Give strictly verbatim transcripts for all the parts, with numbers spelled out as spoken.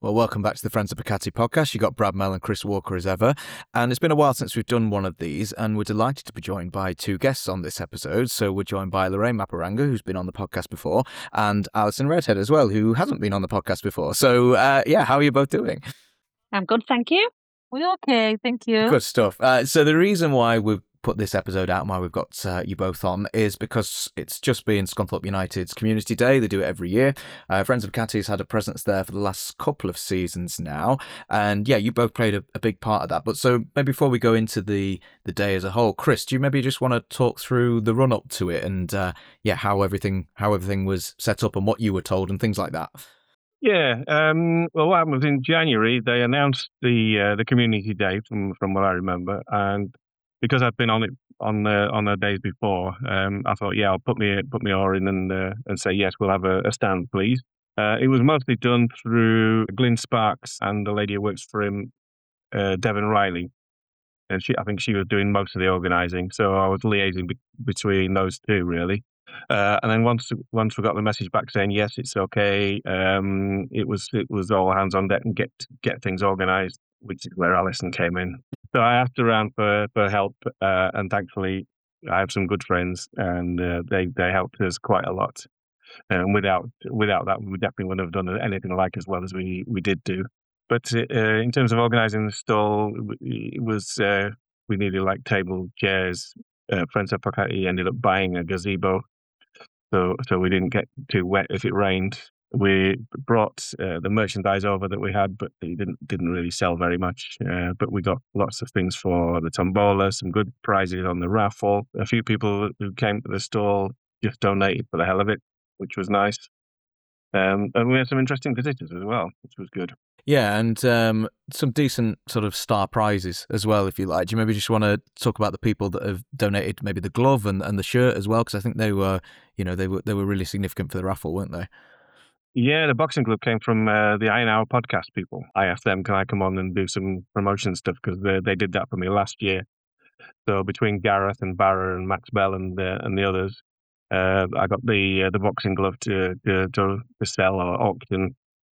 Well, welcome back to the Friends of Pocati podcast. You got Brad Mel and Chris Walker as ever. And it's been a while since we've done one of these, and we're delighted to be joined by two guests on this episode. So we're joined by Lorraine Maparanga, who's been on the podcast before, and Alison Redhead as well, who hasn't been on the podcast before. So, uh, yeah, how are you both doing? I'm good, thank you. We're okay, thank you. Good stuff. Uh, so the reason why we've put this episode out and why we've got uh, you both on is because it's just been Scunthorpe United's Community Day. They do it every year. Uh, Friends of Pocati's had a presence there for the last couple of seasons now. And yeah, you both played a, a big part of that. But so maybe before we go into the, the day as a whole, Chris, do you maybe just want to talk through the run up to it and uh, yeah, how everything how everything was set up and what you were told and things like that? Yeah, um, well, what happened was in January they announced the uh, the Community Day from from what I remember, and because I'd been on it on the on the days before, um, I thought, yeah, I'll put me put me oar in and uh, and say yes, we'll have a, a stand, please. Uh, it was mostly done through Glyn Sparks and the lady who works for him, uh, Devon Riley, and she I think she was doing most of the organising, so I was liaising be- between those two really. Uh, and then once once we got the message back saying yes, it's okay, um, it was it was all hands on deck and get get things organised, which is where Alison came in. So I asked around for for help, uh, and thankfully I have some good friends, and uh, they they helped us quite a lot. And without without that, we definitely wouldn't have done anything like as well as we we did do. But uh, in terms of organising the stall, it was uh, we needed like table, chairs. Uh, Friends of Pocati ended up buying a gazebo. So, so we didn't get too wet if it rained. We brought uh, the merchandise over that we had, but it didn't didn't really sell very much. Uh, but we got lots of things for the tombola, some good prizes on the raffle. A few people who came to the stall just donated for the hell of it, which was nice. Um, and we had some interesting visitors as well, which was good. Yeah, and um, some decent sort of star prizes as well, if you like. Do you maybe just want to talk about the people that have donated maybe the glove and, and the shirt as well? Because I think they were, you know, they were they were really significant for the raffle, weren't they? Yeah, the boxing glove came from uh, the Iron Hour podcast people. I asked them, can I come on and do some promotion stuff? Because they, they did that for me last year. So between Gareth and Barra and Max Bell and uh, and the others, uh, I got the uh, the boxing glove to to, to sell or auction.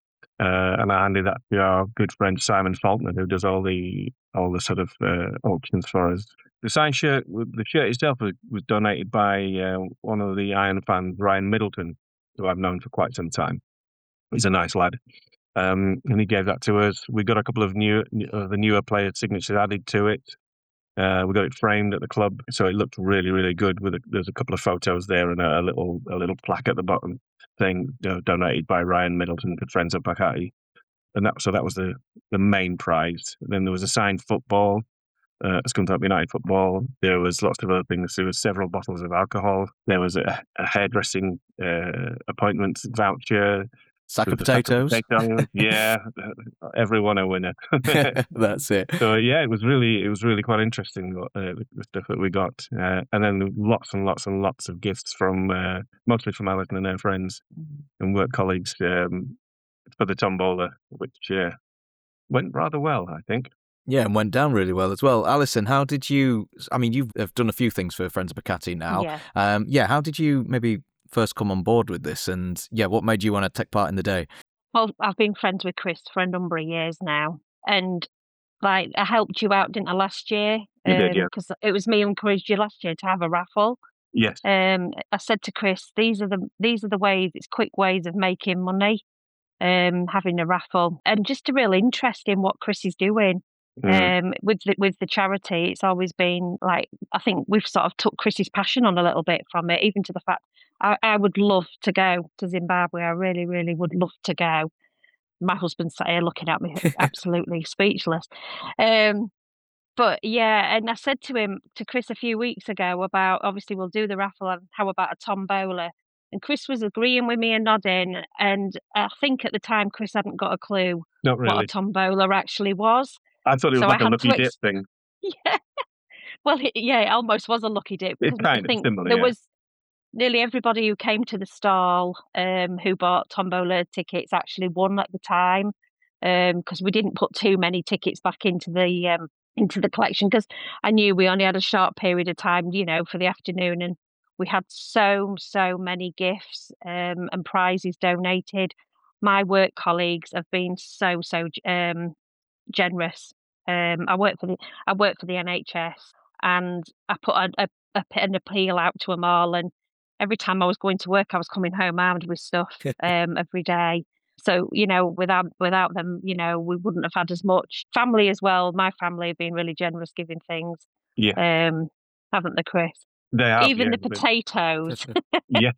Uh, and I handed that to our good friend Simon Faulkner, who does all the all the sort of uh, auctions for us. The signed shirt, the shirt itself was, was donated by uh, one of the Iron fans, Ryan Middleton, who I've known for quite some time. He's a nice lad, um, and he gave that to us. We got a couple of new uh, the newer players' signatures added to it. Uh, we got it framed at the club, so it looked really, really good. With a, there's a couple of photos there and a, a little a little plaque at the bottom saying uh, donated by Ryan Middleton to Friends of Pocati, and that so that was the, the main prize. And then there was a signed football, uh, Scunthorpe United football. There was lots of other things. There was several bottles of alcohol. There was a, a hairdressing uh, appointment voucher. Sack of potatoes. Sack of potatoes. Yeah, everyone a winner. That's it. So yeah, it was really, it was really quite interesting uh, the stuff that we got, uh, and then lots and lots and lots of gifts from uh, mostly from Alison and her friends and work colleagues um, for the tombola, which uh, went rather well, I think. Yeah, and went down really well as well. Alison, how did you? I mean, you've have done a few things for Friends of Pocati now. Yeah. Um, yeah. How did you maybe first come on board with this, and yeah, what made you want to take part in the day? Well, I've been friends with Chris for a number of years now, and like I helped you out, didn't I, last year? You um, did, yeah. Because it was me who encouraged you last year to have a raffle. Yes. Um, I said to Chris, these are the these are the ways. It's quick ways of making money. Um, having a raffle, and just a real interest in what Chris is doing. Mm. Um, with the, with the charity, it's always been like, I think we've sort of took Chris's passion on a little bit from it, even to the fact I, I would love to go to Zimbabwe. I really, really would love to go. My husband's sat here looking at me absolutely speechless. Um, but yeah, and I said to him, to Chris a few weeks ago about, obviously we'll do the raffle and how about a tombola? And Chris was agreeing with me and nodding. And I think at the time, Chris hadn't got a clue Not really. what a tombola actually was. I thought it was So like I a had lucky to dip ex- thing. Yeah. Well, it, yeah, it almost was a lucky dip. It's Because I kind of think similar, there yeah. was nearly everybody who came to the stall um, who bought tombola tickets actually won at the time, because we didn't put too many tickets back into the um, into the collection, because I knew we only had a short period of time, you know, for the afternoon, and we had so so many gifts um, and prizes donated. my work colleagues have been so so um, generous. Um, I work for the I work for the N H S, and I put a, a, a an appeal out to them all. And every time I was going to work, I was coming home armed with stuff um, every day. So you know, without without them, you know, we wouldn't have had as much. Family as well. My family have been really generous, giving things. Yeah, Um, haven't they, Chris? they have. Even Yeah, the but potatoes. yeah.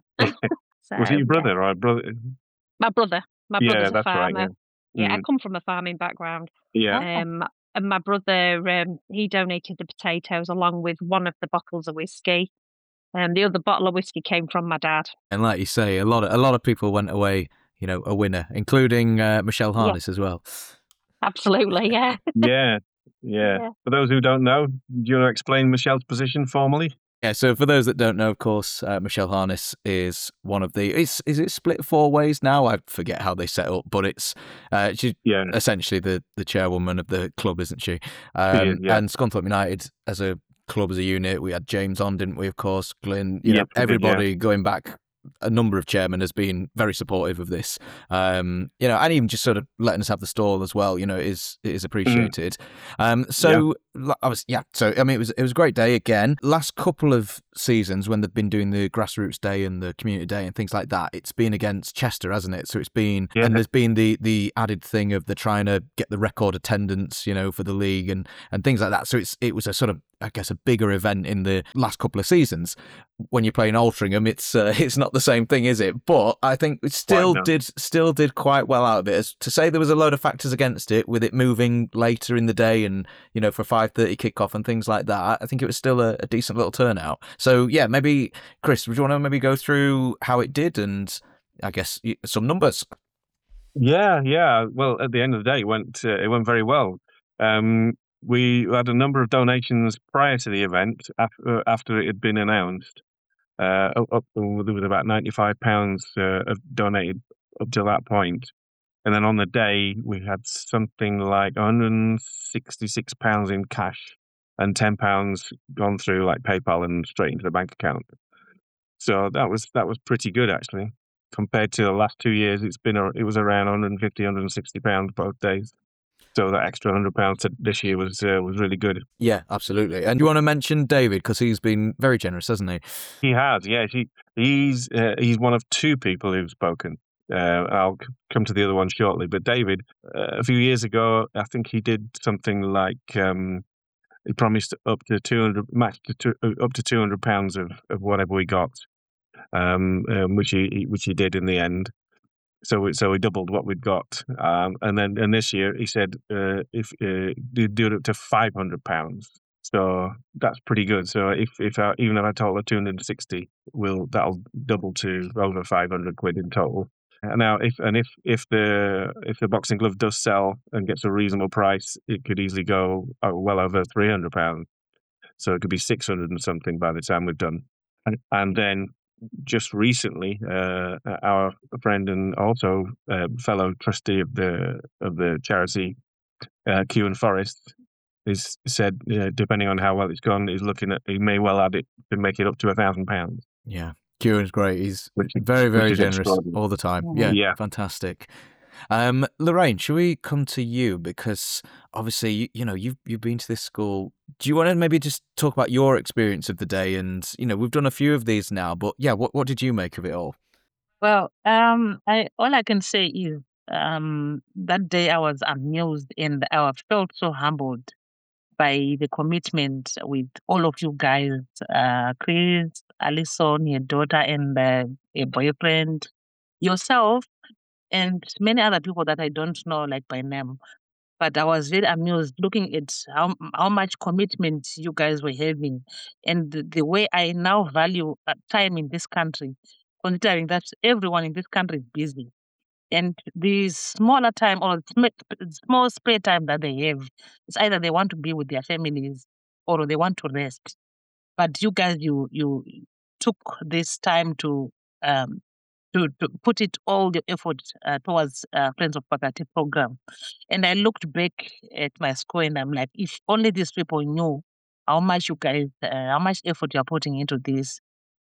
So Was it your yeah, brother or brother? my brother. My Yeah, brother's a that's right. Yeah. farmer. Yeah, I Mm, come from a farming background. yeah. Oh, Um, and my brother, um, he donated the potatoes along with one of the bottles of whiskey. Um, the other bottle of whiskey came from my dad. And like you say, a lot of a lot of people went away, you know, a winner, including uh, Michelle Yeah, Harness as well. absolutely. Yeah, Yeah. Yeah. yeah. For those who don't know, do you want to explain Michelle's position formally? Yeah, so for those that don't know, of course, uh, Michelle Harness is one of the. Is is it split four ways now? I forget how they set up, but it's uh, she's Yeah, essentially the the chairwoman of the club, isn't she? she is. Um, Yeah. and Scunthorpe United as a club, as a unit, we had James on, didn't we? Of course, Glyn. You know, Yes, we did. Yeah. everybody going back. A number of chairmen has been very supportive of this, um, you know, and even just sort of letting us have the stall as well. You know, is is Mm, appreciated. Um, yeah. so I was, yeah. So I mean, it was it was a great day again. Last couple of seasons when they've been doing the grassroots day and the community day and things like that, it's been against Chester, hasn't it? So it's been, Yeah. and there's been the the added thing of the trying to get the record attendance, you know, for the league and and things like that. So it's it was a sort of, I guess, a bigger event in the last couple of seasons. When you're playing Altrincham, it's uh, it's not the same thing, is it? But I think it Quite still no. did still did quite well out of it. As to say there was a load of factors against it, with it moving later in the day and, you know, for five thirty kickoff and things like that, I think it was still a, a decent little turnout. So yeah, maybe Chris, would you want to maybe go through how it did and I guess y- some numbers? Yeah, yeah. Well, at the end of the day, it went uh, it went very well. Um, we had a number of donations prior to the event after after it had been announced. Uh, up, up there was about ninety-five pounds uh, of donated up to that point, and then on the day we had something like one hundred sixty-six pounds in cash and ten pounds gone through like PayPal and straight into the bank account. So that was that was pretty good actually. Compared to the last two years, it's been a, it was around one hundred fifty, one hundred sixty pounds both days. So that extra one hundred pounds this year was uh, was really good. Yeah, absolutely. And you want to mention David because he's been very generous, hasn't he? He has, yeah. He he's uh, he's one of two people who've spoken. Uh, I'll c- come to the other one shortly. But David, uh, a few years ago, I think he did something like um, he promised up to two hundred, matched to two, uh, up to two hundred pounds of, of whatever we got, um, um, which he he- which he did in the end. So we, so we doubled what we'd got, um, and then and this year he said uh, if uh, do do it up to five hundred pounds. So that's pretty good. So if if I, even if I total two hundred and sixty, will that'll double to over five hundred quid in total. And now if and if if the if the boxing glove does sell and gets a reasonable price, it could easily go uh, well over three hundred pounds. So it could be six hundred and something by the time we've done. And, and then just recently, uh, our friend and also uh, fellow trustee of the of the charity, uh, Kewan Forrest, is said uh, depending on how well it's gone, he's looking at he may well add it to make it up to a thousand pounds, Yeah. Kieran's great. He's which is very, which very is generous extraordinary. all the time. mhm. Yeah, Yeah, fantastic. Um, Lorraine, shall we come to you? Because obviously, you, you know, you've you've been to this school. Do you want to maybe just talk about your experience of the day? And, you know, we've done a few of these now, but yeah, what, what did you make of it all? Well, um, I all I can say is um that day I was amused and I felt so humbled by the commitment with all of you guys, uh, Chris, Alison, your daughter, and uh, a boyfriend, yourself, and many other people that I don't know like by name. But I was very amused looking at how how much commitment you guys were having, and the, the way I now value uh, time in this country, considering that everyone in this country is busy, and the smaller time or sm- small spare time that they have, it's either they want to be with their families or they want to rest. But you guys, you you took this time to um to, to put it all the effort uh, towards uh, Friends of Faculty program. And I looked back at my score and I'm like, if only these people knew how much you guys, uh, how much effort you're putting into this,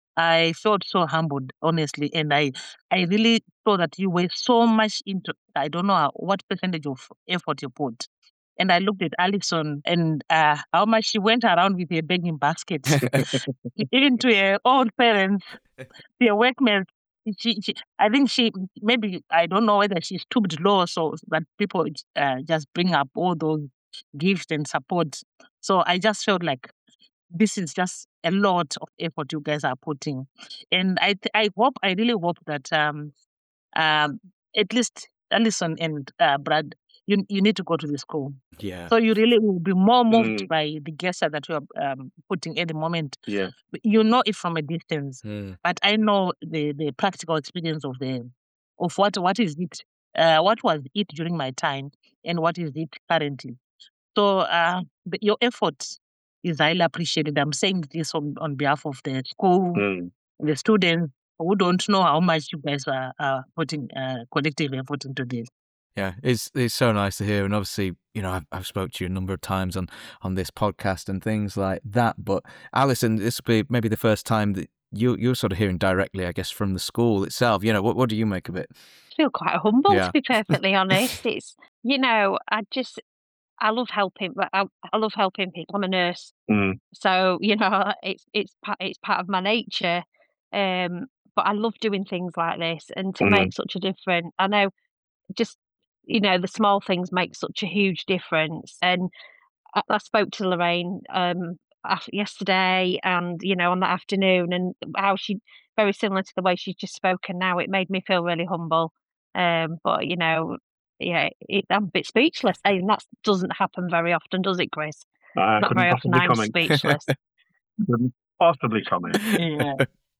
I felt so humbled, honestly, and I, I really saw that you were so much into. I don't know how, what percentage of effort you put, and I looked at Alison and uh, how much she went around with her begging basket, even to her own parents, to her workmates. She, she, I think she maybe I don't know whether she stooped low so that people uh, just bring up all those gifts and support. So I just felt like this is just a lot of effort you guys are putting, and I th- I hope I really hope that um um at least Alison and uh, Brad, you you need to go to the school. Yeah. So you really will be more moved Mm. by the gesture that you are um, putting at the moment. Yeah. You know it from a distance, Mm. but I know the the practical experience of the of what what is it, uh, what was it during my time, and what is it currently. So uh, the, your effort is highly appreciated. I'm saying this on, on behalf of the school, Mm. the students who don't know how much you guys are, are putting uh, collective effort into this. Yeah, it's it's so nice to hear, and obviously, you know, I've I've spoke to you a number of times on on this podcast and things like that. But Alison, this will be maybe the first time that you you're sort of hearing directly, I guess, from the school itself. You know, what what do you make of it? I feel quite humble, Yeah. to be perfectly honest. It's, you know, I just, I love helping, but I, I love helping people. I'm a nurse. Mm. So, you know, it's it's part it's part of my nature. Um, but I love doing things like this and to Mm. make such a difference. I know just, you know, the small things make such a huge difference. And I, I spoke to Lorraine um af- yesterday, and you know, on that afternoon, and how she, very similar to the way she's just spoken now. It made me feel really humble. Um, but you know, yeah, it, I'm a bit speechless. And that doesn't happen very often, does it, Chris? I Not couldn't very often possibly I'm comment. speechless. Couldn't possibly comment. Yeah.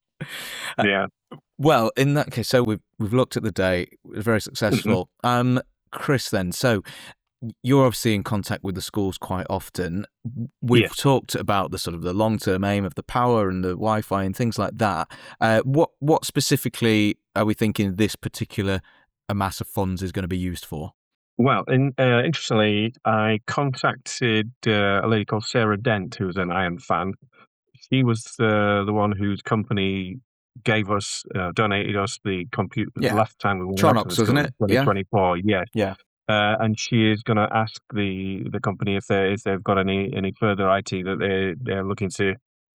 Yeah. Well, in that case, so we've we've looked at the day. It was very Mhm. successful. Um, Chris, then, so you're obviously in contact with the schools quite often. We've Yeah. talked about the sort of the long term aim of the power and the Wi-Fi and things like that. Uh, what what specifically are we thinking this particular amass of funds is going to be used for? Well, in, uh, interestingly, I contacted uh, a lady called Sarah Dent, who's an Iron fan. She was uh, the one whose company gave us, uh, donated us the computer Yeah. last time we went out to the Tronox, school wasn't in it? Yeah. twenty twenty-four. Yeah. Yeah. Uh, and she is going to ask the, the company if they if they've got any, any further I T that they they're looking to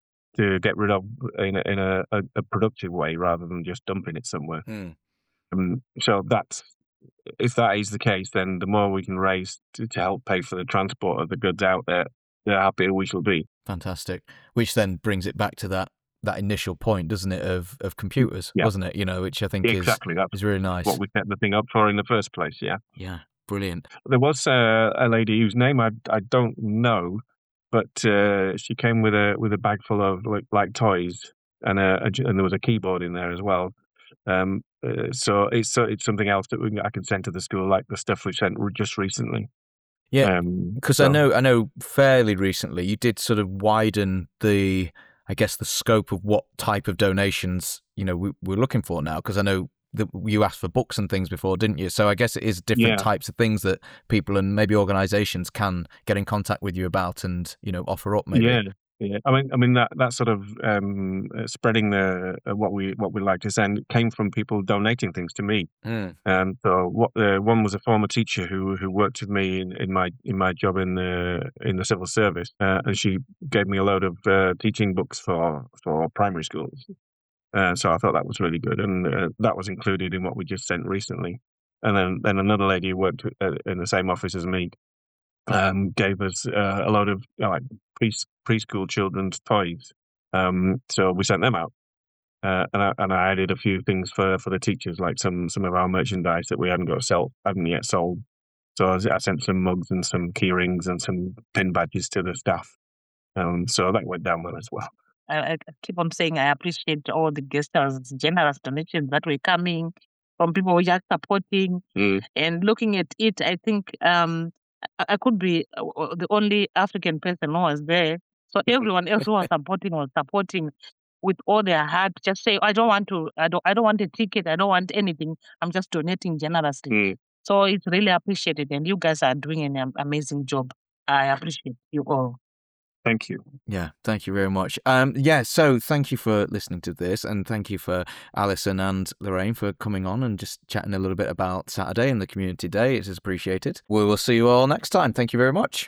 to get rid of in a, in a, a, a productive way rather than just dumping it somewhere. Mm. Um, so that's if that is the case, then the more we can raise to, to help pay for the transport of the goods out there, the happier we shall be. Fantastic. Which then brings it back to that that initial point, doesn't it, of of computers, Yeah. wasn't it? You know, which I think Exactly, is that's is really nice. what we set the thing up for in the first place. Yeah. Yeah, brilliant. There was uh, a lady whose name I I don't know, but uh, she came with a with a bag full of like, like toys, and a, a j- and there was a keyboard in there as well. Um, uh, so it's so it's something else that we can, I can send to the school, like the stuff we sent re- just recently. Yeah, Um, because I so know I know fairly recently you did sort of widen the, I guess, the scope of what type of donations, you know, we, we're looking for now. Because I know that you asked for books and things before, didn't you? So I guess it is different yeah, types of things that people and maybe organisations can get in contact with you about and, you know, offer up maybe. yeah, yeah. I mean, I mean that that sort of um, uh, spreading the uh, what we what we like to send came from people donating things to me. Mm. And so what uh, one was a former teacher who who worked with me in, in my in my job in the in the civil service, uh, and she gave me a load of uh, teaching books for for primary schools. Uh, so I thought that was really good, and uh, that was included in what we just sent recently. And then then another lady who worked with, uh, in the same office as me um, gave us uh, a load of uh, like pre preschool children's toys. Um, so we sent them out. Uh, and I and I added a few things for, for the teachers, like some, some of our merchandise that we hadn't got sell hadn't yet sold. So I, was- I sent some mugs and some key rings and some pin badges to the staff. Um, so that went down well as well. I, I keep on saying I appreciate all the gestures, generous donations that were coming from people who are just supporting Mm. and looking at it. I think um, I, I could be uh, uh, the only African person who was there. So everyone else who was supporting was supporting with all their heart. Just say, I don't want to. I don't. I don't want a ticket. I don't want anything. I'm just donating generously. Mm. So it's really appreciated, and you guys are doing an am- amazing job. I appreciate you all. Thank you. Yeah, thank you very much. Um, yeah, so thank you for listening to this, and thank you for Alison and Lorraine for coming on and just chatting a little bit about Saturday and the Community Day. It is appreciated. We will see you all next time. Thank you very much.